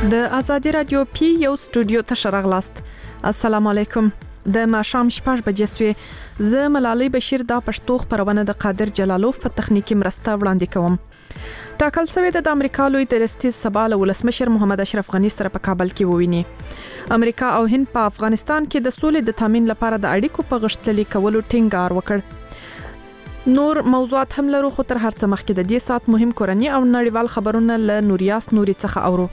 د آزادي رادیو پی یو استودیو ته شراغلاست. السلام علیکم. د ماښام 6 بجې سوې. زه ملالۍ بشیر دا پښتو خبرونه د قادر جلالوف په تخنیکی مرسته وړاندې کوم. ټاکل شوی د امریکا لوی درستیز سبا له ولسمشر محمد اشرف غنی سره په کابل کې وویني. امریکا او هند په افغانستان کې د سولې د تامین لپاره د اړیکو په غښتلي کولو ټینګار وکړ. نور موضوعات هم لرو، خو تر هر څه مخکې د دې سات مهم کورنی او نړیوال خبرونه له نوریاس نوري څخه اورو.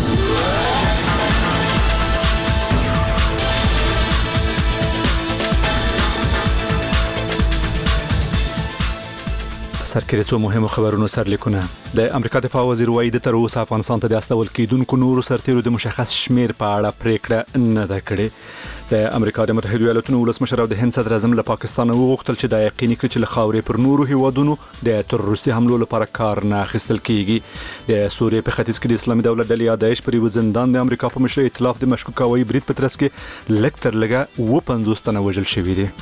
سرکړي څو مهمو خبرونو سرلیکونه. د امریکا دفاع وزیر وایي د تر اوسه افغانستان ته د استول کېدونکو نورو سرتیرو د مشخص شمیر په اړه پریکړه نه ده کړې. د امریکا د متحده ایالاتونو ولسمشر او د هند صدر اعظم له پاکستان وغوښتل چې د یقیني کړي چې له خاورې پر نورو هیوادونو د تروریستي حملو لپاره کار نه اخیستل کیږي. د سوریې په ختیځ کې د اسلامي دولت ډلې یا داعش پر یو زندان د امریکا په مشرۍ ائتلاف د مشکوکاوي برید په ترڅ کې لږ تر لږه 50 تنه وژل شوي دي.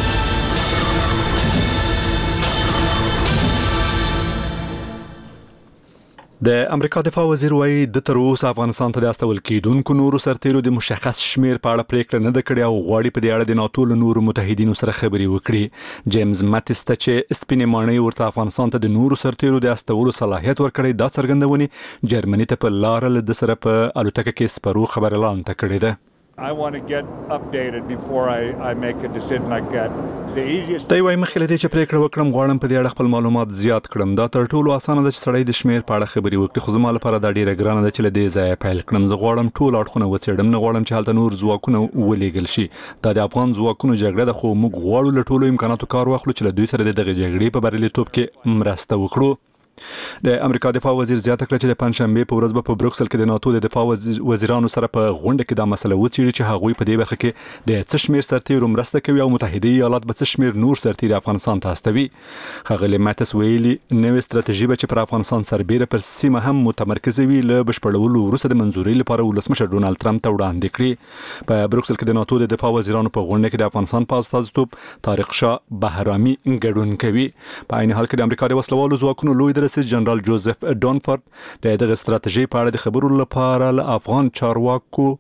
د امریکا دفاع وزیر وایي د تر اوسه افغانستان ته د استول کېدونکو نورو سرتیرو د مشخص شمیر په اړه پریکړه نه ده کړې او غواړي په دې اړه د ناتو له نورو متحدینو سره خبرې وکړي. جیمز ماتیس ته چې سپینې ماڼۍ ورته افغانستان ته د نورو سرتیرو د استولو صلاحیت ورکړي، دا څرګندونې جرمني ته په لار له سره په الوتکه کې سپرو خبر اعلان کړی ده. I want to get updated before I make a decision like that. The easiest دی وايي مخکې لدې چې پریکړه وکړم غواړم په دې اړه خپل معلومات زیات کړم. دا تر ټولو اسانه ده چې سړی د شمیر په اړه خبرې وکړي، خو زما لپاره دا ډیره ګرانه ده چې له دې ځایه پیل کړم. زه غواړم ټول اړخونه وڅېړم، نه غواړم چې هلته نور ځواکونه ولېږل شي. دا د افغان ځواکونو جګړه ده، خو موږ غواړو له ټولو امکاناتو کار واخلو چې له دوی سره د دغه جګړې په بریالیتوب کې مرسته وکړو. د امریکا دفاع وزیر زیاته کړه چې د پنځشنبه په ورځ په بروکسل کې د ناتو د دفاع وزیرانو سره په غونډه کې دا مسله وڅېړي چې هغوی په دې برخه کې د څه شمیر سرتیرو مرسته کوي او متحده ایالات به څه شمیر نور سرتیر افغانستان ته استوي. ښاغلی ماتس ویلي نوې ستراتیژي به چې پر افغانستان سربېره پر سیمه هم متمرکزه وي له بشپړولو وروسته د منځورۍ لپاره ولسمشر ډونالد ټرمپ ته وړاندې کړي. په بروکسل کې د ناتو د دفاع وزیرانو په غونډه کې د افغانستان په استازیتوب طارق شاه بهرامي ګډون کوي. په عین حال کې د امریکا د وسلوالو ځواکونو لوی درستیز جنرال جوزف ډونفورد د دغه ستراتیژي په اړه د خبرو لپاره له افغان چارواکو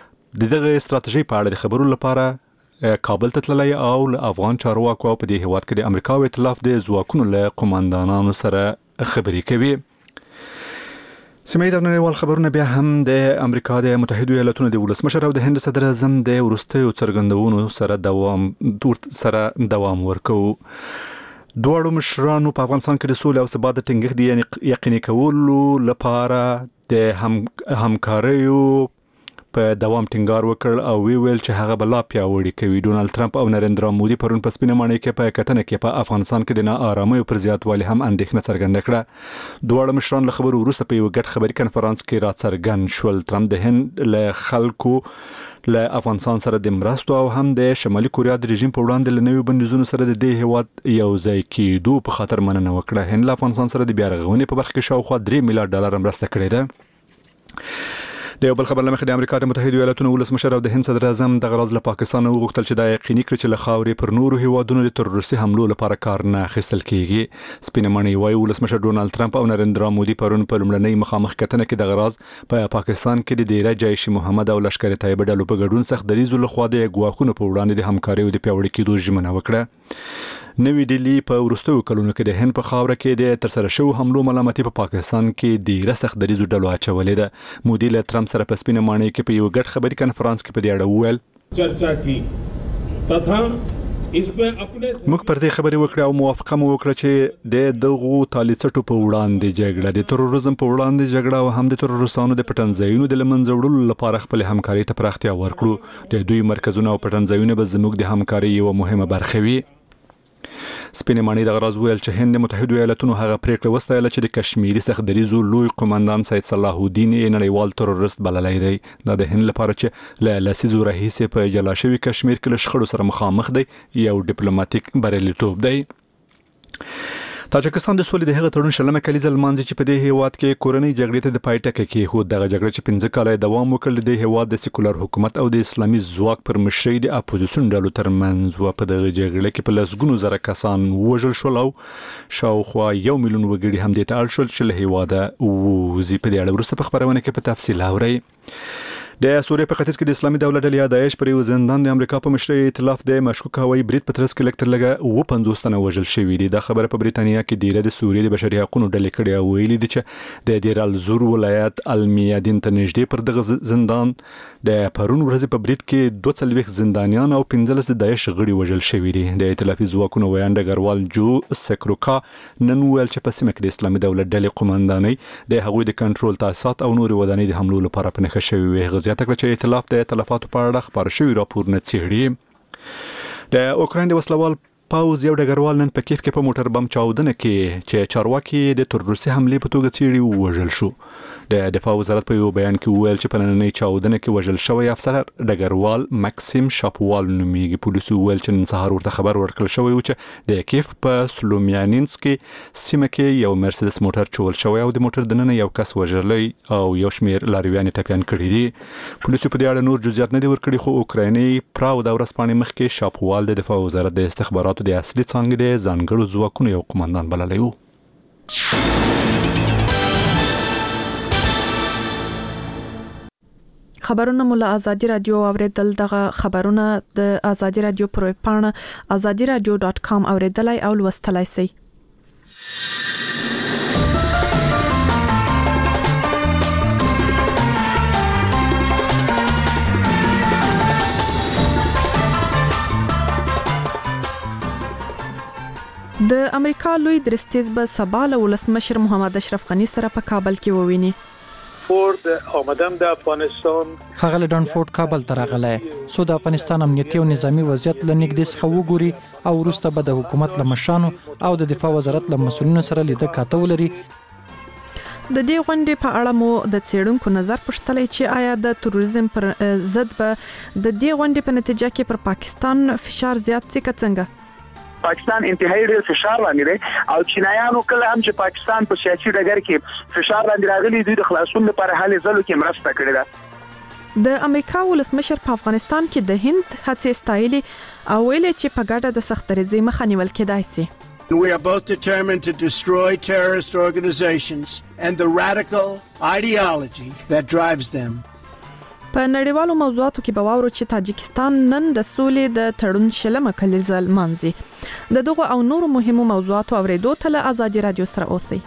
کابل ته تللی او له افغان چارواکو په دې هیواد کې د امریکا او ائتلاف د ځواکونو له قوماندانانو سره خبرې کوي. سیمه ییز نړیوال خبرونه بیا هم د امریکا د متحده ایالاتونو د ولسمشر او د هند صدر اعظم د وروستیو څرګندونو سره دوام ورکوي. دواړو مشرانو په افغانستان کې د سولې او ثبات د ټینګښت د یقیني کولو لپاره د همکاریو په دوام ټینګار وکړ او ویل چې هغه بلا پیاوړي کوي. ډونالد ټرمپ او نریندرا مودي پرون په سپینه ماڼۍ کې په کتنه کې په افغانستان کې د ناآرامۍ پر زیاتوالي هم اندېښنه څرګنده کړه. دواړو مشران له خبرو وروسته په یو ګډ خبري کنفرانس کې راڅرګند شول. ټرمپ د هند له خلکو له افغانستان سره د مرستو او هم د شمالي کوریا د رژیم په وړاندې له نویو بندیزونو سره د دې هیواد یو ځای کېدو په خاطر مننه وکړه. هند له افغانستان سره د بیا رغونې په برخه کې شاوخوا $3 میلیارډ مرسته کړې ده. د یو بل خبر لمخې د امریکا د متحده ایالاتونو ولسمشر او د هند صدر اعظم دغه راز له پاکستان وغوښتل چې دا یقیني کړي چې له خاورې پر نورو هیوادونو د تروریستي حملو لپاره کار نه اخیستل کیږي. سپینه ماڼۍ وايي ولسمشر ډونالد ټرمپ او نریندرا مودي پرون په لومړنۍ مخامخ کتنه کې دغه راز په پاکستان کې د ډیره جیش محمد او لشکر طیبه ډلو په ګډون سخت دریزو لخوا د ګواښونو په وړاندې د همکاریو د پیاوړي کېدو ژمنه وکړه. نوی ډیلی په وروستیو کلونو کې د هند په خاوره کې د ترسره شوو حملو ملامتي په پاکستان کې ډیره سخت دریزو ډلو اچولې ده. مودي له ټرمپ سره په سپینه ماڼۍ کې په یو ګډ خبري کنفرانس کې په دې اړه وویل چرچا کی تथा موږ پر دې خبرې وکړه او موافقه مو وکړه چې د دغو طالڅټو په وړاندې جګړه، د تروریزم په وړاندې جګړه او هم د تروریستانو د پټنځایونو د لمنځه وړلو لپاره خپل همکاري ته پراختیا ورکړو. د دوی مرکزونه او پټنځایونه به زموږ د همکاري یو مهمه برخه وي. سپینې ماڼۍ دغه راز ویل چې هند د متحده ایالاتونو هغه پریکړه وستایله چې د کشمیري سخت دریزو لوی قوماندان سید صلاح الدین یې نړیوال تروریست بللی دی. دا د هند لپاره چې له لسیزو راهیسې په جلا شوي کشمیر کې له شخړو سره مخامخ دی یو ډیپلوماټیک بریالیتوب دی. تاجکستان د سولې د هغه تړون شلمه کلیزه لمانځي چې په دې هیواد کې کورنۍ جګړې ته د پای ټکی کېښود. دغه جګړه چې 15 کاله دوام وکړ د هیواد د سیکولر حکومت او د اسلامي ځواک پر مشرۍ د اپوزیسیون ډلو ترمنځ و. په دغه جګړه کې په لسګونو زره کسان وژل شول او شاوخوا 1 میلیون وګړي هم د اړ شول چې له هیواده وځي. په دې اړه وروسته په خبرونه کې په تفصیل اورئ. د سوریې په ختیځ کې د اسلامي دولت ډلې داعش پر یو زندان د امریکا په مشرۍ ائتلاف د مشکوک هوایي برید په ترڅ کې لکټر لګه 50 تنه وژل شوي دي. دا خبره په بریتانیا کې ډیره د سوریې د بشري حقوقو ډلې کړي او ویلي دي چې د دیر الزور ولایت المیادین ته نږدې پر دغه زندان د پرون ورځ په برید کې 42 زندانیان او 15 د داعش غړي وژل شوي دي. د ائتلافي ځواکونو ویاند ګروال جو سکروکا نن ویل چې په سیمه کې د اسلامي دولت ډلې قومندانۍ د هغوی د کنټرول تاسیسات او نور ودانۍ د حملو لپاره په نښه شوي وي. غزيات کړ چې ائتلاف د تلفاتو په اړه خبر شوی راپور نه څېړي. د اوکراین د وسلوال پاوز یو ډګروال نن په کیف کې په موټر بم چاودنه کې چې چارواکي د تروریستي حملې په توګه څېړي وژل شو. د دفاع وزارت په یو بیان کې ویل چې په نننۍ چاودنه کې وژل شوی افسر ډګروال ماکسیم شاپوال نومیږي. پولیسو ویل چې نن سهار ورته خبر ورکړل شوی و چې د کیف په سلومیانینسک سیمه کې یو مرسيډس موټر چول شوی او د موټر دننه یو کس وژلی او یو شمیر لارویان ټپيان کړي دي. پولیسو په دې اړه نور جزئیات نه دي ورکړي خو اوکرایني پراو د ورځپاڼې مخکې شاپوال د دفاع وزارت د استخباراتو د اصلي څانګې د ځانګړو ځواکونو یو قومندان بللی و. خبرونه مو له ازادي رادیو اوریدل. دغه خبرونه د ازادي رادیو پر پاڼه azadiradio.com اوریدلای او لوستلای شئ. د امریکا لوی درستیز به سبا له ولسمشر محمد اشرف غنی سره په کابل کې وویني. فورد آمدن د افغانستان خغل ډانفورد کابل ته راغلی سو د افغانستان امنیتي او نظامی وضعیت لنګدې څخه وګوري او وروسته به د حکومت له مشرانو او د دفاع وزارت له مسؤلینو سره لیده کاته ولري. د دې غونډې په اړه مو د څېړونکو نظر پوښتلی چې آیا د تروریزم پر ضد به د دې غونډې په نتیجه کې پر پاکستان فشار زیات شي که څنګه؟ پاکستان انتهایی ډېر فشار باندې دی او چینایانو کله هم چې پاکستان په سیاسي ډګر کې فشار باندې راغلي دوی د خلاصون لپاره هلې ځلو کې مرسته کړې ده. د امریکا ولسمشر په افغانستان کې د هند هڅې ستایلې او ویلي چې په ګډه د سختدریځۍ مخه نیول کېدای شي. We are both determined to destroy terrorist organizations and the radical ideology that drives them. په نړیوالو موضوعاتو کې به واورو چې تاجکستان نن د سولې د تړون شلمه کلیزه لمانځي. د دغه او نورو مهمو موضوعاتو اوریدو ته له ازادي رادیو سره اوسئ.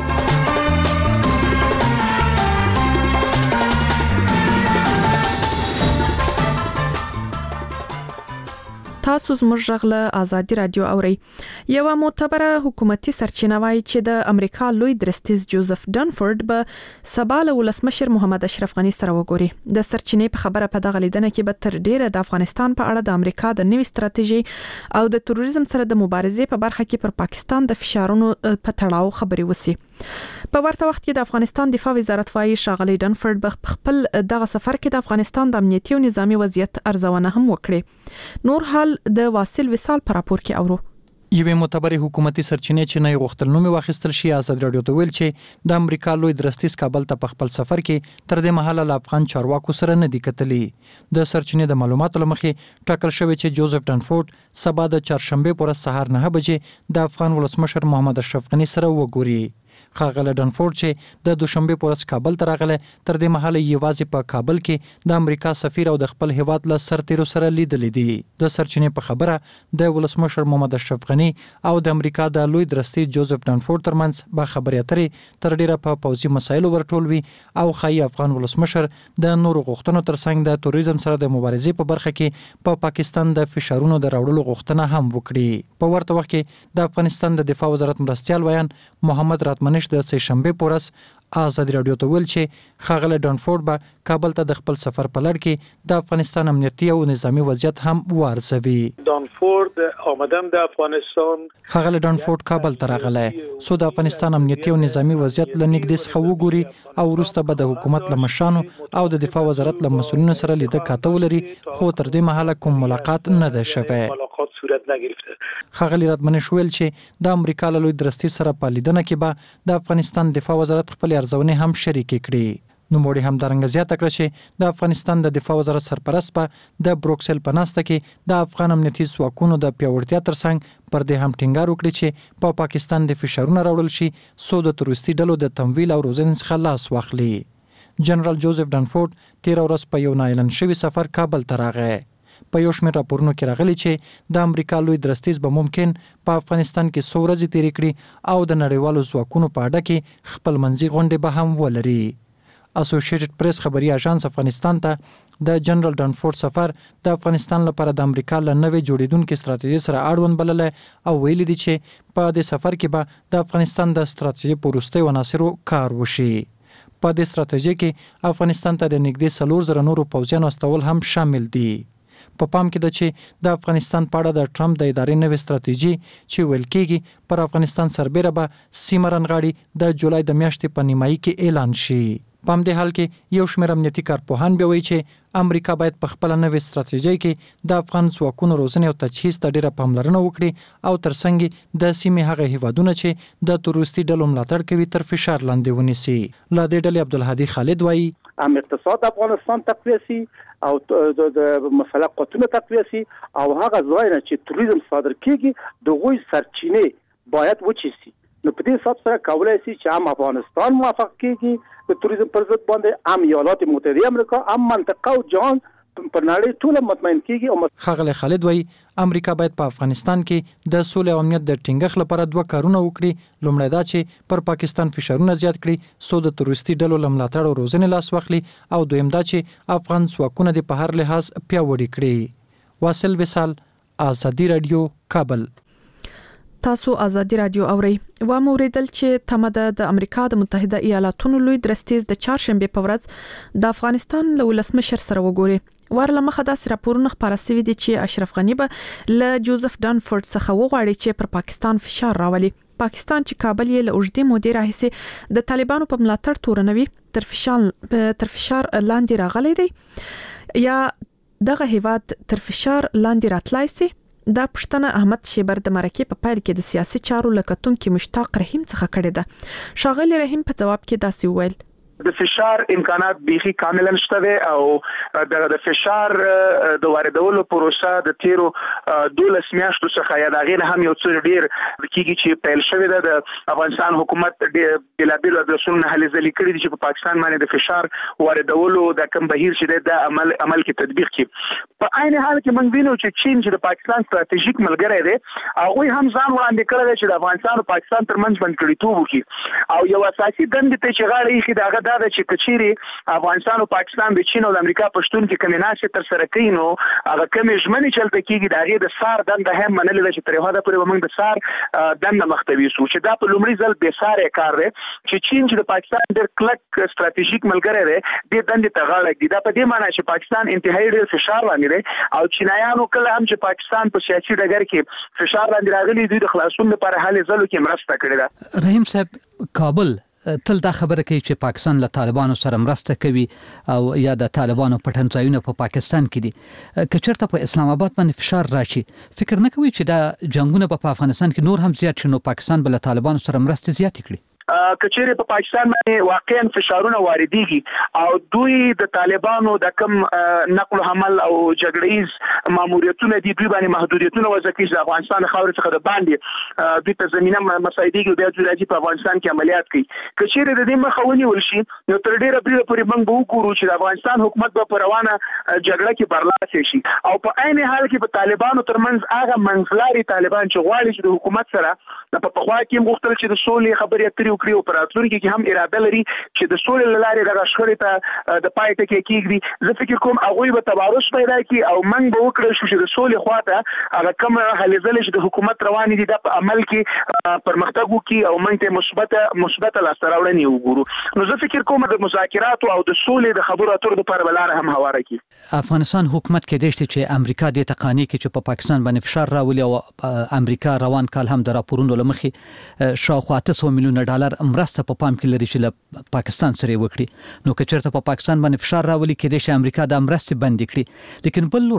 تاسو زموږ غږ ازادي رادیو اورئ. یو معتبره حکومتي سرچینه وايي چې د امریکا لوی درستیز جوزف ډانفورد به سبا له ولسمشر محمد اشرف غنی سره وګوري. د سرچینې په خبره په دغه لیدنه کې به تر ډیره د افغانستان په اړه د امریکا د نوې ستراتیژي او د تروریزم سره د مبارزې په برخه کې پر پاکستان د فشارونو په تړاو خبرې وسی. په ورته وخت کې د افغانستان دفاع وزارت وايي ښاغلی ډانفورد په خپل دغه سفر کې د افغانستان د امنیتي او نظامی وضعیت ارزونه هم وکړي. نور حال د واصل وصال پر راپور کې اورو. یوه معتبر حکومتي سرچینې چې نه غوښتل نوم واخیستل شي ازاد رادیو ته ویل چې د امریکا لوی درستیز کابل ته په خپل سفر کې تر دې مهاله له افغان چارواکو سره نه دی کتلی. د سرچینې د معلوماتو لمخې ټاکل شوی چې جوزف ډانفورد سبا د چهارشنبه پر سهار 9 بجې د افغان ولسمشر محمد اشرف غنی سره وګوري. خغل ډانفورد چې د دوشنبه پر ورځ کابل ته راغله تر دې مهاله یوازې په کابل کې د امریکا سفیر او د خپل هیواد له سرتیرو سره لیدلې دي. د سرچینې په خبره د ولسمشر محمد اشرف غنی او د امریکا د لوی درستیز جوزف ډانفورد ترمنځ به خبرې اترې تر ډیره په پوځي مسایلو ورټولوي او خای افغان ولسمشر د نورو غوښتنو ترڅنګ د تروریزم سره د مبارزې په برخه کې په پاکستان د فشارونو د راوړلو غوښتنه هم وکړي. په ورته وخت کې د افغانستان د دفاع وزارت مرستيال ویان محمد راتمنش د سه شنبه پورس ازادي رادیو ته ویل چې خغل ډانفورد به کابل ته د خپل سفر په لړ کې د افغانستان امنیتي او نظامی وضعیت هم وارزوي. ډانفورد آمدن د افغانستان خغل ډانفورد کابل ته راغلی سو د افغانستان امنیتي او نظامی وضعیت لنګدې څخه وګوري او وروسته به د حکومت له مشرانو او د دفاع وزارت له مسؤلینو سره لیده کاته ولري خو تر دې مهاله کوم ملاقات نه ده شوی. توافقات صورت نگرفته. خغلی راتمنش ویل چې د امریکا له لوی درستی سره په لیدنه کې به د افغانستان دفاع وزارت خپل ارزونې هم شریک کړي. نو موږ هم درنګ زیاته کړ چې د افغانستان د دفاع وزارت سرپرست په د بروکسل په ناسته کې د افغان امنیتي ځواکونو د پیاوړتیا ترڅنګ پر دې هم ټینګار وکړي چې په پاکستان د فشارونو راوړل شي سو د تروریستي ډلو د تمویل او روزنې څخه لاس واخلي. جنرال جوزف ډانفورد 13 ورځ په یو نااعلان شوی سفر کابل ته راغی. په یو شمېر راپورونو کې راغلي چې د امریکا لوی درستیز به ممکن په افغانستان کې څو ورځې تیرې کړي او د نړیوالو ځواکونو په اډه کې خپل منځي غونډې به هم ولري. اسوسییټډ پریس خبري اژانس افغانستان ته د جنرال ډانفورد سفر د افغانستان لپاره د امریکا له نوې جوړیدونکو ستراتیژي سره اړوند بلل او ویلي دي چې په دې سفر کې به د افغانستان د ستراتیژي پروستي عناصرو کار وشي. په دې ستراتیژي کې افغانستان ته د نږدې 4,000 نورو پوځیانو استول هم شامل دي. په پام کې ده چې د افغانستان په اړه د ټرمپ د ادارې نوې ستراتیژي چې ویل کېږي پر افغانستان سربېره به سیمه رانغاړي د جولای د میاشتې په نیمایي کې اعلان شي. په همدې حال کې یو شمېر امنیتي کارپوهان بیا وایي چې امریکا باید په خپله نوې ستراتیژۍ کې د افغان ځواکونو روزنې او تجهیز ته ډېره پاملرنه وکړي او ترڅنګ د سیمې هغه هیوادونه چې د تروریستي ډلو ملاتړ کوي تر فشار لاندې ونیسي. له دې ډلې عبدالهادي خالد وایي اقتصاد افغانستان تقویه سي او د مسله قوتونه تقویه سي او هغه ځایونه چې توریزم صادر کیږي د غوي سرچینې باید وچی سي. نو په دې حساب سره کولای شي چې هم افغانستان موافق کیږي د توریزم پر ضد باندې هم ایالات متحده امریکا هم منطقه او جهان پر نړۍ ټول مطمئن کیږي. او خغل خالد وایي امریکا باید په افغانستان کې د سولې او امنیت د ټینګښت لپاره دوه کارونه وکړي. لومړی دا چې پر پاکستان فشارونه زیات کړي سو د تروریستي ډلو ملاتړ او روزنې لاس واخلي او دویم دا چې افغان ځواکونه د په هر لحاظ پیاوړي کړي. واصل وصال، آزادي رادیو، کابل. تاسو آزادي رادیو اورئ. و موریدل چې تمه د امریکا د متحده ایالاتونو لوی درستیز د چهارشنبه په ورځ د افغانستان له ولسمشر سره وګوري. ورله مخه د راپورونه خبره سوي دي چې اشرف غنی به له جوزف ډانفورد څخه وغواړي چې پر پاکستان فشار راولي. پاکستان چې کابل یې له اوږدې مودې راهیسې د طالبانو په ملاتړ تورنوي تر فشار لاندې راغلی دی یا دغه هیواد تر فشار لاندې راتلای شي. دا پښتنه احمد شیبر د مرکې په پیل کې د سیاسي چارو لکتونکو مشتاق رحیم څخه کړې ده. شاغلی رحیم په جواب کې داسې وویل د فشار امکانات بيخي کاملا شته او د فشار د واردولو پروسه د تیرو 12 میاشتو څخه یا دغه هم یو څه ډیر کیږي چې پیل شوې ده. د افغانستان حکومت د بلابل ادرسونو هلي ځلې کړې دي چې په پاکستان باندې د فشار واردولو د کم بهیر چې د عمل کې تطبیق کړي. په عین حال کې موږ وینو چې چین چې د پاکستان ستراتیژیک ملګری دی هغه هم ځان وړاندې کړی چې د افغانستان او پاکستان ترمنځ باندې کړي وکړي او یو اساسي دند ته چې غاړه یې دغه دا چې کچيري افغانستان او پاکستان د چین او د امریکا پښتون کې کمیناسه تر سره کوي نو هغه کمی ژمنې چلته کیږي دغه د سار دند هم منل چې تر هغه پورې موږ د سار دند مختوي سو چې دا په لومړي ځل به ساره کار دی چې چین چې د پاکستان ډېر کلک ستراتیژیک ملګری دی د دند ته غاړه دی. دا په دې معنی چې پاکستان انتهایی ډېر فشار باندې دی او چینایانو کله هم چې پاکستان په سیاسي ډګر کې فشار باندې راغلي دوی د خلاصون لپاره هلې ځلو کې مرسته کړې ده. رحیم صاحب کابل تل دا خبره کوي چې پاکستان له طالبانو سره مرسته کوي او یا د طالبانو پټنځایونه په پاکستان کې دي. که چېرته په اسلام آباد باندې فشار راشي فکر نه کوي چې دا جنگونه په افغانستان کې نور هم زیات شي نو پاکستان به له طالبانو سره مرسته زیات کړي؟ کچېره په پاکستان باندې واقعا فشارونه واردېږي او دوی د طالبانو د کم نقل و حمل او جګړیز ماموریتونه دي دوی باندې محدودیتونه وځکه چې افغانستان خاور څخه د باندې دوی ته زمينه مساعدېږي بیا دوی راځي په افغانستان کې عملیات کوي. کچېره د دې مخه ونیول شي نو تر ډیره بریده پورې موږ به وګورو چې د افغانستان حکومت به په روانه جګړه کې برلاسه شي او په عین حال کې په طالبانو ترمنځ هغه منځلاري طالبان چې غواړي چې د حکومت سره په خوا کې مختلف چې د سولې خبرې اترې وکړي او پراتلونکي کې هم اراده لري چې د سولې لارې دغه شخړې ته د پای ټکی کېږي. زه فکر کوم هغه به تبارز پیدا کړي او موږ به وکړو چې د سولې خواته هغه کوم هلې ځلې چې د حکومت روان دي د عمل کې پرمختګ وکړي او موږ ته مثبت لاسته راوړنې وګورو. نو زه فکر کوم د مذاکرات او د سولې د خبرو اترو لپاره بلاره هم هواره کړي. افغانستان حکومت کې دشته چې امریکا د تقانی کې چې په پاکستان باندې فشار راولي او امریکا روان کال هم د راپورونو لمخې شاوخوا 800 میلیون ډالر مرسته په پام کې لري چې له پاکستان سره وکړي. نو که چېرته په پاکستان باندې فشار راولي کې د امریکا د مرستې بند کړي لیکن بل لور ته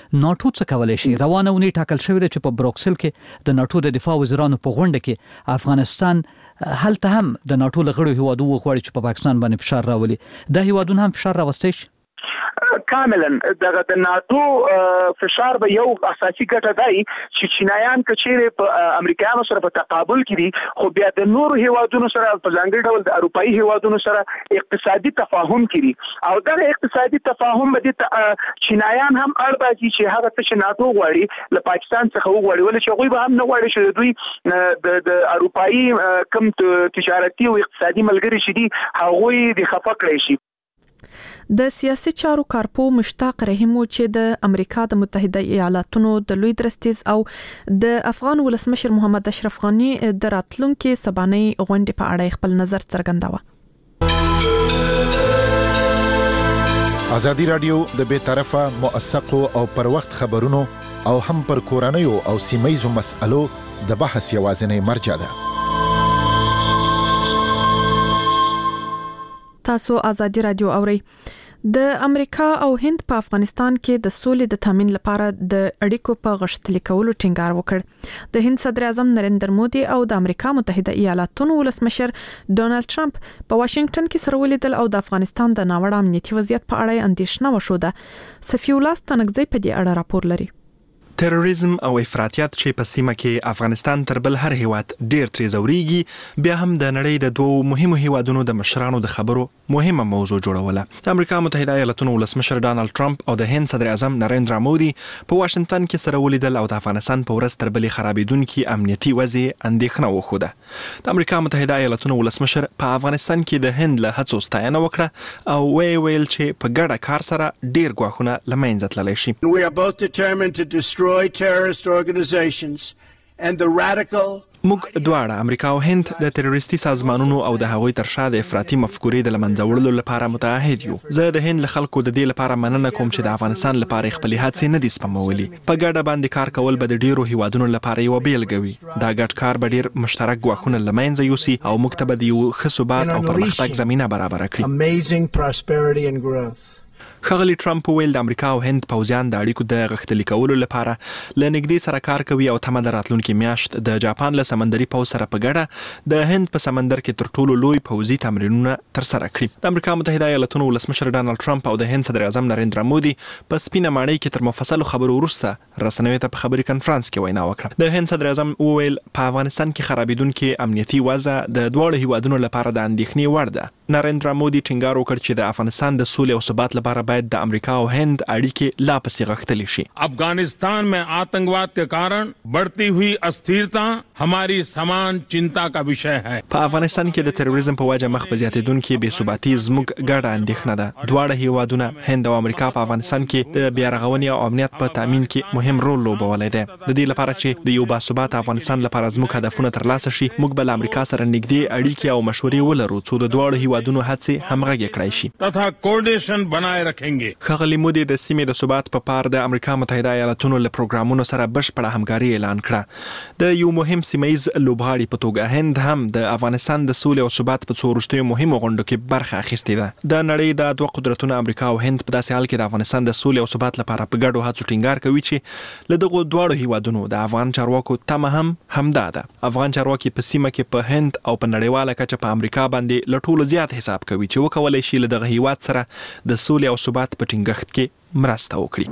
ناتو څه کولای شي؟ روانه ونی ټاکل شوې ده چې په بروکسل کې د ناتو د دفاع وزیرانو په غونډه کې افغانستان هلته هم د ناتو لغړو هیوادو وغواړي چې په پاکستان باندې فشار راولي. دا هیوادونه هم فشار راوستي شي؟ کاملا د ناتو فشار به یو اساسي ګټه دی چې چینایان کچېره په امریکایانو سره په تقابل کې دي، خو بیا د نورو هیوادونو سره په ځانګړي ډول د اروپאי هیوادونو سره اقتصادي تفاهم کړي او دا اقتصادي تفاهم به د چینایان هم اړباسي چې هغه څه چې ناتو غواړي له پاکستان څخه وغواړي، ولې چې هغوی به هم نه غواړي چې دوی د اروپאי کم تجارتي او اقتصادي ملګري شي دي هغوی د خفه کړی شي. د سیاسي چارو کارپو مشتاق رحیم چې د امریکا د متحده ایالاتونو د لوی درستیز او د افغان ولسمشر محمد اشرف غنی د راتلونکو سباني غونډې په اړه خپل نظر څرګنداوه. ازادي رادیو د بے طرفه موثقو او پر وخت خبرونو او هم پر کورنیو او سیمایزو مسألو د بحث یوازینی مرجع ده. تاسو ازادي رادیو اورئ. د امریکا او هند په افغانستان کې د سولې د تامین لپاره د اړیکو په غښتلي کولو ټینګار وکړ. د هند صدر اعظم نریندر مودي او د امریکا متحده ایالاتونو ولسمشر ډونالد ټرمپ په واشنگټن کې سره ولیدل او د افغانستان د ناوړه امنیتي وضعیت په اړه اندېښنه وشوده. صفی الله ستنګزی په دې اړه راپور لري. تروریزم او افراطیت چې په سیمه کې افغانستان تر بل هر هیواد ډیر تری زوريږي، بیا هم د نړۍ د دوه مهمو هیوادونو د مشرانو د خبرو مهمه موضوع جوړوله. د امریکا متحده ایالاتونو ولسمشر ډونالد ټرمپ او د هند صدر اعظم نریندر مودي په واشنگټن کې سره ولیدل او د افغانستان په ورځ تر بلې خرابېدونکي امنیتي وضع اندېښنه وښوده. د امریکا متحده ایالاتونو ولسمشر په افغانستان کې د هند له هڅو ستاینه وکړه او ویل چې په ګډه کار سره ډیر ګواښونه له منځه تللی شي. We are both determined to destroy terrorist organizations and the radical موږ دواړه امریکا او هند د تروریستي سازمانونو او د هغوی تر شا د افراطي مفکورې د لمنځه وړلو لپاره متعهد یو. زه د هند له خلکو د دې لپاره مننه کوم چې د افغانستان لپاره خپل هڅې نه دي سپمولي. په ګډه باندې کار کول به د ډیرو هیوادونو لپاره یو بیلګه وي. دا ګډ کار به ډیر مشترک ګواښونه له منځه یوسي او موږ ته به د یو ښه ثبات او پرمختګ زمینه برابر کړي. amazing prosperity and growth. ښاغلي ټرمپ ویل د امریکا او هند پوځیان د اړیکو د غښتلي کولو لپاره له نږدې سره کار کوي او تمه د راتلونکي میاشت د جاپان له سمندري پوځ سره په ګډه د هند په سمندر کې تر ټولو لوی پوځي تمرینونه ترسره کړي. د امریکا متحده ایالاتونو ولسمشر ډونالد ټرمپ او د هند صدر اعظم نریندر مودي په سپینه ماڼۍ کې تر مفصلو خبرو وروسته رسنیو ته په خبري کنفرانس کې وینا وکړه. د هند صدر اعظم ویل په افغانستان کې خرابېدونکي امنیتي وضع د دواړو هیوادونو لپاره د اندېښنې وړ ده. نریندر مودي ټینګار وکړ چې د افغانستان د سولې او ثبات لپاره باید د امریکا او هند اړیکې لا پسې غښتلې شي. अफगानिस्तान में आतंकवाद के कारण बढ़ती हुई अस्थिरता हमारी समान चिंता का विषय है. په افغانستان کې د تروریزم په وجه مخ په زیاتېدونکي بې ثباتي زموږ ګډه اندېښنه ده. دواړه هیوادونه هند او امریکا په افغانستان کې د بیارغونې او امنیت په تامین کې مهم رول لوبولی دی. د دې لپاره چې د یو باثباته افغانستان لپاره زموږ هدفونه ترلاسه شي، موږ به له امریکا سره نږدې اړیکې او مشورې ولرو څو د دواړو هیوادونو هڅې همغږې کړای شي. तथा कोऑर्डिनेशन बनाए रखेंगे. ښاغلي مودي د سیمې د ثبات په پار د امریکا متحده ایالاتونو له پروګرامونو سره بشپړه همکاري اعلان کړه. د یو مهم سیمایز لوبغاړي په توګه هند هم د افغانستان د سولې او ثبات په څو وروستیو مهمو غونډو کې برخه اخیستې ده. د نړۍ د دوه قدرتونو امریکا او هند په داسې حال کې د افغانستان د سولې او ثبات لپاره په ګډو هڅو ټینګار کوي چې له دغو دواړو هیوادونو د افغان چارواکو تمه هم همدا ده. افغان چارواکي په سیمه کې په هند او په نړیواله کچه په امریکا باندې له ټولو زیات حساب کوي چې وکولای شي له دغه هیواد سره د سولې او ثبات په ټینګښت کې مرسته وکړي.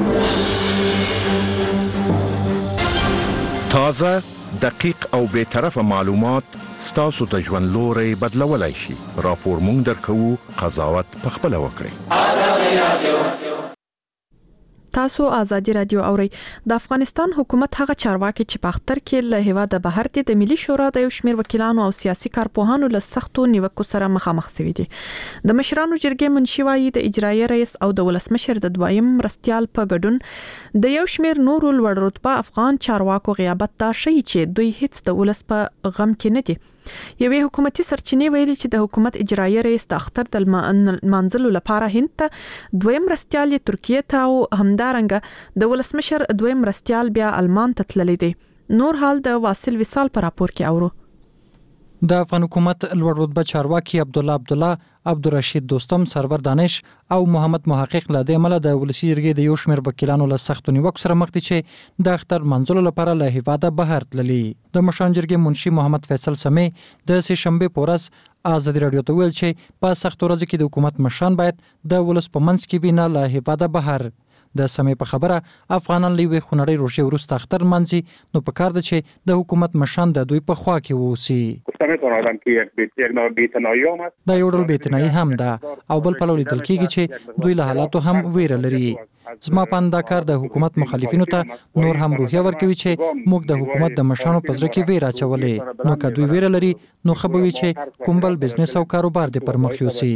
تازه، دقیق او بے طرفه معلومات ستاسو ته ژوند لوري بدلولای شي. راپور مونږ درکوو، قضاوت پخپله وکړئ. ازادي رادیو. تاسو ازادي رادیو اورئ. د افغانستان حکومت هغه چارواکي چې په اختر کې له هیواده بهر دي د ملي شورا د یو شمېر وکیلانو او سیاسي کارپوهانو له سختو نیوکو سره مخامخ شوي دي. د مشرانو جرګې منشي وايي د اجرایي رئیس او د ولسمشر د دویم مرستیال په ګډون د یو شمېر نورو لوړ رتبه افغان چارواکو غیابت دا شي چې دوی هیڅ د ولس په غم کې نه دي. یوې حکومتي سرچینې ویلي چې د حکومت اجرایي رئیس د اختر د منځلو لپاره هند ته دویم مرستیال ترکیه ته او همدارنګه د ولسمشر دویم مرستیال بیا آلمان ته تللی دی. نور حال د واصل وصال پر راپور کې اورو. د افغان حکومت لوړ رتبه چارواکي عبدالله عبدالرشید دوستم، سرور دانش او محمد محقق له دې عمله د ولسی جرګې د یو شمېر وکیلانو له سختو نیوکو سره مخ دي چې د اختر منځلو لپاره له هیواده بهر تللي. د مشران جرګې منشي محمد فیصل سمې د سه شنبه په ورځ آزادي رادیو ته ویل چې په سختو ورځو کې د حکومت مشران باید د ولس په منځ کې وینه له هیواده بهر. د سمې په خبره افغانان لوی خونړی روشي ورسته اختر منځي، نو په کار ده چې د حکومت مشران د دوی په خوا کې ووسی. دا یو ډول بی‌تنایي هم ده او بل پلو لیدل کېږي چې دوی له حالاتو هم ویره لري. زما په اند دا کار د حکومت مخالفینو ته نور هم روحیه ورکوي چې موږ د حکومت د مشرانو په زړه کې ویره اچولې، نو که دوی ویره لري نو ښه به وي چې کوم بل بزنس او کاروبار دې پر مخ یوسي.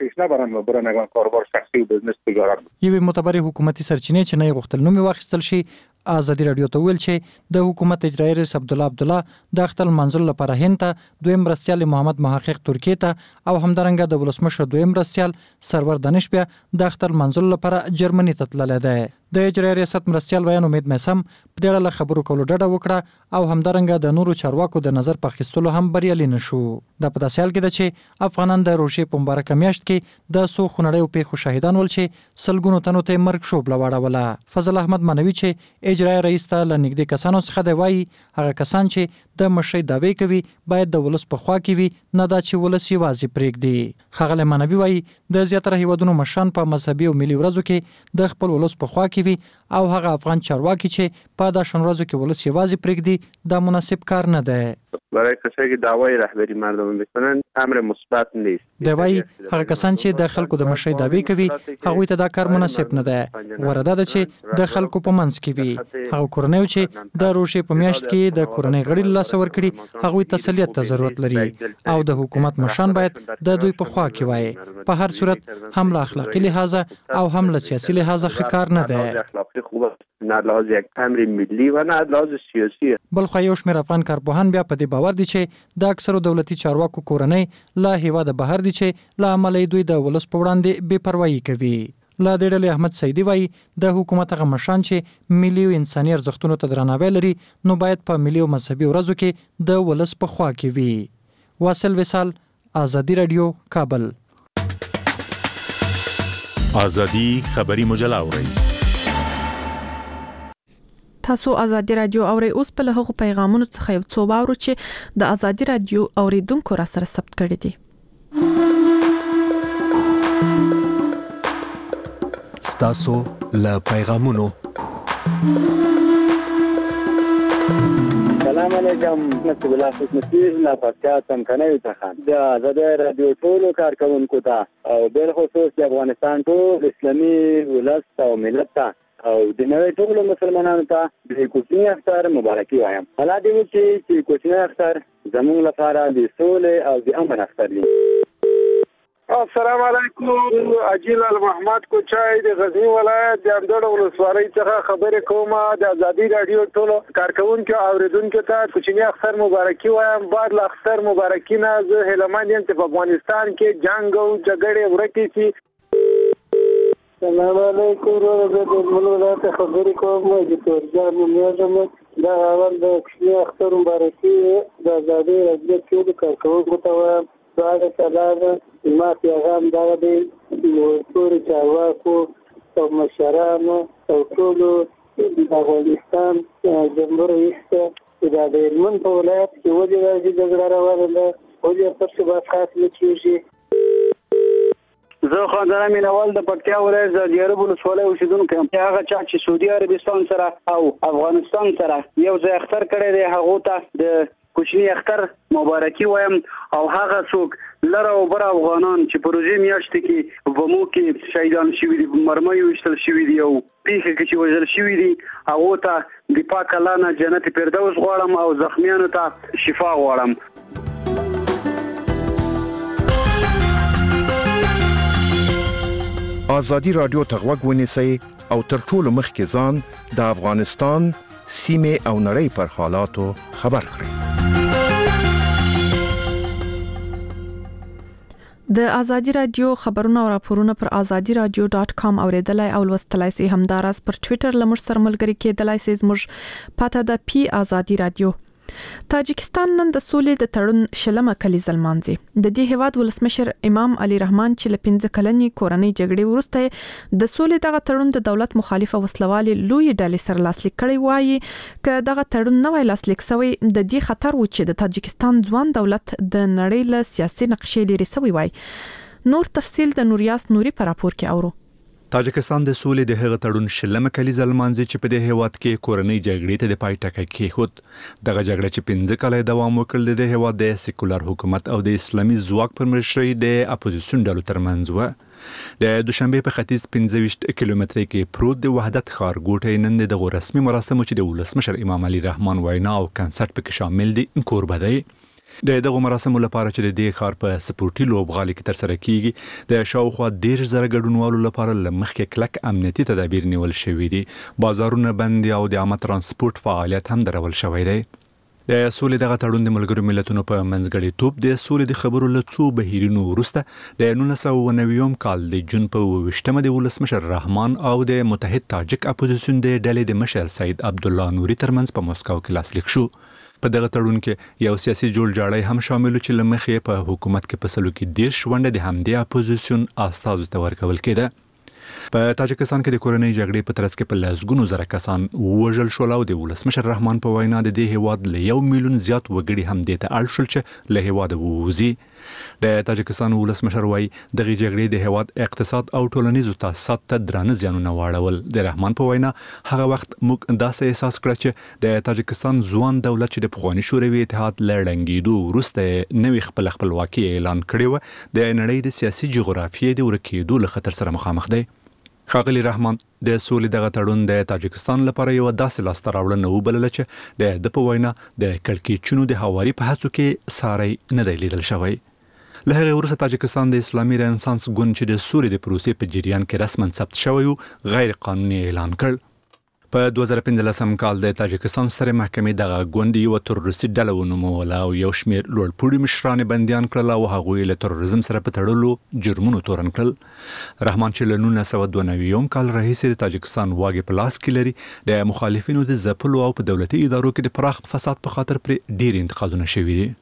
یوې معتبرې حکومتي سرچینې چې نه یې غوښتل نوم یې واخیستل شي، آزادي رادیو ته ویل چې د حکومت اجرایي رئیس عبدالله د اختر منځلو لپاره هند ته، دویم مرستیال محمد محقق ترکیې ته او همدارنګه د ولسمشر دویم مرستیال سرور دانش بیا د اختر منځلو لپاره جرمني ته تللی دی. د اجرایي ریاست مرستیال ویان امید میسم په دې اړه خبرو کولو ډډه وکړه او همدارنګه د نورو چارواکو د نظر په اخیستلو هم بریالي نشو. دا په داسې حال کې ده چې افغانان د روژې په مبارکه میاشت کې د څو خونړیو پیښو شاهدان ول چې سلګونو تنو ته مرګ شوبله واړوله. فضل احمد مانوي چې اجرایي رئیس ته له نږدې کسانو څخه دی وایي هغه کسان چې د مشرۍ دعوې کوي باید د ولس په خوا کې وي، نه دا چې ولس یوازې پرېږدي. ښاغلی مانوي وایي د زیاتره هیوادونو مشران په مذهبي او ملي ورځو کې د خپل ولس په خوا کې وي او هغه افغان چارواکي چې په دا شان ورځو کې ولس یوازې پرېږدي دا مناسب کار نه دی. برای کسایی که دعوای رهبری مردم میکنن امر مثبت نیست. دی وایي هغه کسان چې د خلکو د مشرۍ دعوې کوي هغوی ته دا کار مناسب نه دی. غوره ده چې د خلکو په منځ کې وي. هغه کورنیو چې د روژې په میاشت کې د کورنۍ غړي له لاسه ورکړي هغوی تسلیت ته ضرورت لري او د حکومت مشران باید د دوی په خوا کې وایي. په هر صورت هم له اخلاقي لحاظه او هم له سیاسي لحاظه ښه کار نه دی. نه لحاظ یک امر ملی و نه لحاظ سیاسی. بلخو یو شمېر افغان کارپوهان بیا په دې باور دي چې د اکثرو دولتي چارواکو کورنۍ له هیواده بهر دي چې له امله دوی د ولس په وړاندې بې پروایي کوي. له دې ډلې احمد سعیدي وایي د حکومت هغه مشران چې ملي او انساني ارزښتونو ته درناوی لري نو باید په ملي او مذهبي ورځو کې د ولس په خوا کې وي. واصل وصال، آزادي رادیو، کابل. آزادي خبري مجله اورئ. تاسو آزادي رادیو اورئ. اوس په له هغو پیغامونو څخه یو څو واورو چې د آزادي رادیو اوریدونکو را سره ثبت کړي دي. ستاسو له پیغامونو. سلام علیکم، نسب الله خدمتي لا پاتیا څنګه ته د آزادي رادیو ټول کارکونکو ته او بل خصوص د افغانستان ټول اسلامي ولست او ملت ته او د نوې ټول مسلمانانو ته د کوچني اختر مبارکي وایم. الله دې چې کوچني اختر زموږ لپاره د سولې او د امن اختر وي. السلام علیکم، اجیل المحمد کوچای د غزنی ولایت د اندړ ولسوالۍ څخه خبرې کوم. د آزادي رادیو ټول کارکونکو او اوریدونکو ته کوچني اختر مبارکي وایم. بعد له اختر مبارکي نه زه هیلمن یم چې په افغانستان کې جنگ او جګړې ورکې شي. السلام علیکم ورحمۃ اللہ خبرې کوم. د تورجان میاجم دا اول د کوچني اختر مبارکي د آزادي رادیو ټول کارکونکو ته وایم. بعد سلام ما پیغام دا دی ټول چارواکو او مشرانو او ټول د افغانستان جمهور رئیس د هلمند په ولایت کې ولې راځي جګړه روانه ده ولې پرته به خاص نه کېږي. زه خاندان مینوال د پکتیا ولایت د دیارب ولسوالۍ اوسیدونکی یم. هغه چا چې سعودي عربستان سره او افغانستان سره یو ځای اختر کړی دی هغو ته د کوچني اختر مبارکي وایم. او هغه څوک لر او بر افغانان چې په روژې میاشتې کې بمو کې شهیدان شوي دي، مرمیو ویشتل شوي دي او پیښې کې چې وژل شوي دي هغو ته د پاک الله نه جنت فردوس غواړم او زخمیانو ته شفا غواړم. آزادي رادیو ته غوږ ونیسئ او تر ټولو مخکې ځان د افغانستان سیمې او نړۍ پر حالاتو خبر کړئ. د آزادي رادیو خبرونه او راپورونه پر azadiradio.com اوریدلای او لوستلای شئ. همداراز پر ټوئیټر لمر سره ملګری کېدلای شئ. زموږ پته د پی آزادي رادیو. تاجکستان نن د سولې د تړون شلمه کلیزه لمانځي. د دې هیواد ولسمشر امام علي رحمان چې له 15 کلنې کورنۍ جګړې وروسته د سولې دغه تړون د دولت مخالفه وسلوالي لوی ډلې سره لاسلیک کړی وایي ک دغه تړون نه وای لاسلیک شوی د دې خطر و چې د تاجکستان ځوان دولت د نړۍ له سیاسي نقشې لري سوی وای. نور تفصيل د نوریاس نوري پر راپور کې اورو. تاجکستان د سولې د هغه تړون شلمه کلیزه لمانځي چې په دې هیواد کې کورنۍ جګړې ته د پای ټکی کېښود. دغه جګړه چې 15 کال دوام وکړ د هیواد د سیکولر حکومت او د اسلامي ځواک پر مشرۍ د اپوزیسیون ډلو ترمنځ و. د دوشنبه په ختیځ 15 کیلومتره کې پروت د وحدت ښارګوټی نن د رسمي مراسمو چې د ولسمشر امام علي رحمان وینا او کنسرت پکې شامل دي کوربه دی. د دغه مراسمو لپاره چې د دې ښار په سپورټي لوبغالي کې تر سره کیږي د شاوخوا 10,000 ګډونوالو لپاره لمخکې کلک امنیتي تدابیر نیول شوي دي. بازارونه بند او د عامه ترانسپورت فعالیت هم درول شوی دی. د سولې دغه تړون د ملګرو ملتونو په منځګړی توپ د سولې د خبرو له څو بهیرونو وروسته د 1990 کال د جون په 28مه د ولسمشر رحمان او د متحد تاجک اپوزیسیون د ډلې د مشر سید عبد الله نوري ترمنځ په مسکو کې لاسلیک شو. په دغه تړون کې یو سیاسي جوړجاړی هم شامل چې لمخې په حکومت کې په سلو کې 10 شونډه د همدې اپوزیسیون استازو ته ورکول کېده. په تاجکستان کې د کورنۍ جګړې په ترڅ کې په لسګونو زره کسان وژل شول او د ولسمشر رحمان په وینا د دې هیواد له 1 میلیون زیات وګړي هم د ته اړ شول چې له هیواد ووزي. د تاجکستان ولسمشر وایي دغه جګړې د هیواد اقتصاد او ټولنیزو تاسیسات ته درانه زیانونه واړول. د رحمان په وینا هغه وخت موږ داسې احساس کړ چې د تاجکستان ځوان دولت چې د پخوانی شوروي اتحاد لړنګېدو وروسته نوې خپلواکي اعلان کړې و د نړۍ د سیاسي جغرافیې د ورکېدو له خطر سره مخامخ دی. ښاغلي رحمان د سولې دغه تړون د تاجکستان لپاره یو داسې لاسته راوړنه وبلله چې د په وینا د کړکېچونو د هواري په هڅو کې ساری نه دی لیدل شوی. له هغه وروسته تاجکستان د اسلامي رنسانس ګوند چې د سولې د پروسې په جریان کې رسماً ثبت شوی و غیر قانوني اعلان کړ. په 2015 کال د تاجکستان ستره محکمې دغه ګوند یو تروریستي ډله ونوموله او یو شمېر لوړپوړي مشران بندیان کړل او هغوی له تروریزم سره په تړلو جرمونو تورن کړل. رحمان چې له 1992 کال راهیسې د تاجکستان واګې په لاس کې لري د مخالفینو د ځپلو او په دولتي ادارو کې د پراخ فساد په خاطر پر ډیر انتقادونه شوي دي.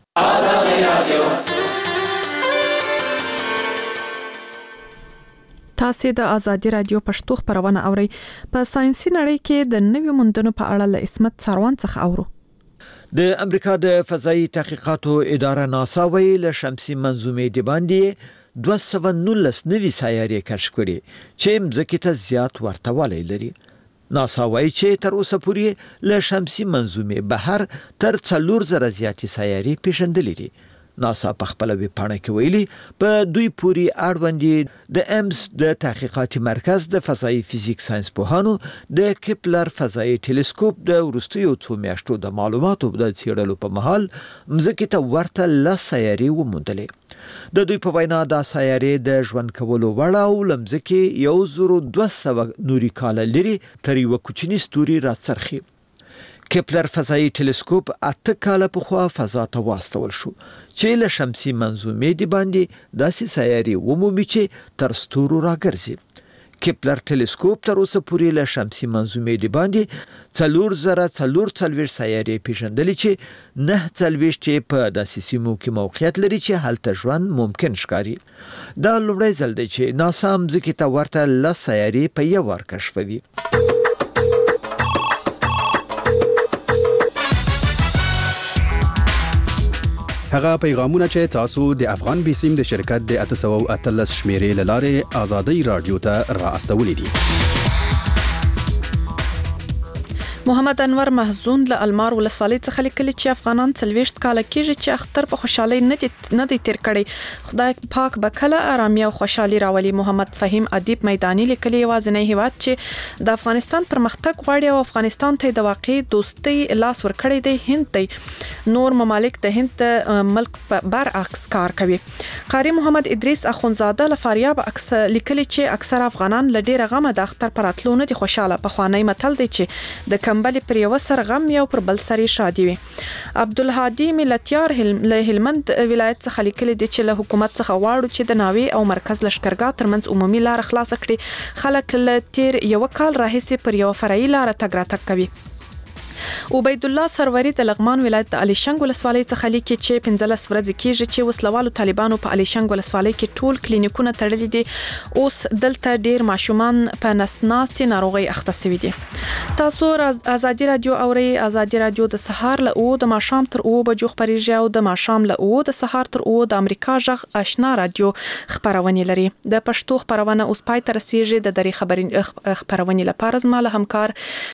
تاسو د ازادي رادیو پښتو خبرونه اورئ. په ساينسي نړۍ کې د نوې موندنو په اړه له اسمت څاروان څخه اورو. د امریکا د فضایي تحقیقاتو اداره ناسا ویل شمسي منظومې د باندې 219 نوي سیارې کشف کړي چې مځکې ته زیات ورتهوالی لري. ناسا وایي چې تر اوسه پورې له شمسي منظومې بهر تر 4,000 زیاتې سیارې پیژندلې دي. ناسا په خپل ویب پاڼه کې ویلي په دوی پوری اړوند د ایمز د تحقیقاتي مرکز د فضایي فزیک ساينس پوهانو د کپلر فضایي ټلسکوپ د وروستیو څو میاشتو د معلوماتو د څېړلو په مهال مځکې ته ورته لس سیارې وموندلې. د دوی په وینا دا سیارې د ژوند کولو وړ او لمځکې 1200 نوري کال لري تر یو کوچنی ستوري راڅرخي. کپلر فضایي ټلسکوپ 8 کال پخوا فضا ته واستول شو چې له شمسي منظومې دی باندې داسې سیارې ومومي چې تر ستورو راګرځي. کپلر ټلسکوپ تر اوسه پورې له شمسي منظومې دی باندې 4,440 سیارې پیژندلې چې 9 په داسې سیمو کې موقعیت لري چې هلته ژوند ممکن ښکاري. دا لومړی ځل دی چې ناسا مځکې ته ورته 10 سیارې په یو وار کشفوي. هغه پیغامونه چې تاسو د افغان بیسیم د شرکت د 813 شمیرې لاره آزادۍ رادیو ته را استولې دي. محمد انور محزون له المار ولسوالۍ څخه لیکلي چې افغانان 40 کال کېږي چې اختر په خوشحالي نه دي تیر کړي. خدای پاک به کله آرامي او خوشحالي راولي. محمد فهیم ادیب میدانی لیکلي یوازینی هیواد چې د افغانستان پرمختګ غواړي او افغانستان ته د واقعي دوستۍ لاس ورکړي دی هند دی. نور ممالک د هند ملک برعکس کار کوي. قاری محمد ادریس اخونزاده له فاریاب لیکلي چې اکثر افغانان له ډیره غمه د اختر پر اتلو نه دي خوشاله. په خوانی متل دی چې د کمبل پر یو سر غم یو پر بل سر شادي وي. عبدالهادي ملتیار له هلمند ولایت څخه لیکلي دي چې له حکومت څخه غواړو چې د ناوی او مرکز لشکرګاه ترمنځ عمومي لار خلاص کړي. خلک له تیر یو کال راهیسې پر یو فرعي لار تګ راتګ کوي. عبید الله سروری د لغمان ولایت د الیشنګ ولسوالۍ څخه لیکي چې 15 ورځې کېږي چې وسلوالو طالبانو په الیشنګ ولسوالۍ کې ټول کلینیکونه تړلي دي. اوس دلته ډیر ماشومان په نسناستي ناروغي اخته شوي دي. تاسو ازادي رادیو اوري. ازادي رادیو د سهار له او د ماښام تر او بجو خبريږي او د ماښام له او د سهار تر او د امریکا جغ آشنا رادیو خبرونه لري. د پښتو خبرونه اوس پای تر رسیدي د دري خبرونه لپاره زما له همکار